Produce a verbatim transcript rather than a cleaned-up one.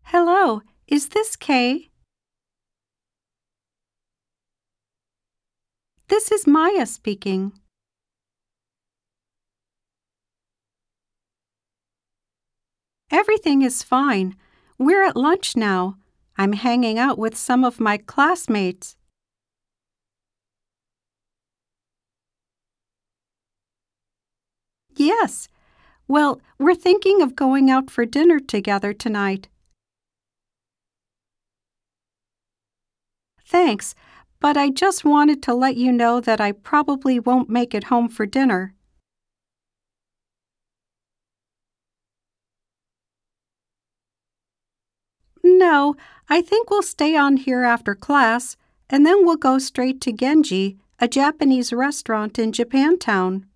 Hello, is this Kay? This is Maya speaking. Everything is fine. We're at lunch now. I'm hanging out with some of my classmates. Yes. Well, we're thinking of going out for dinner together tonight. Thanks, but I just wanted to let you know that I probably won't make it home for dinner. No, I think we'll stay on here after class, and then we'll go straight to Genji, a Japanese restaurant in Japantown.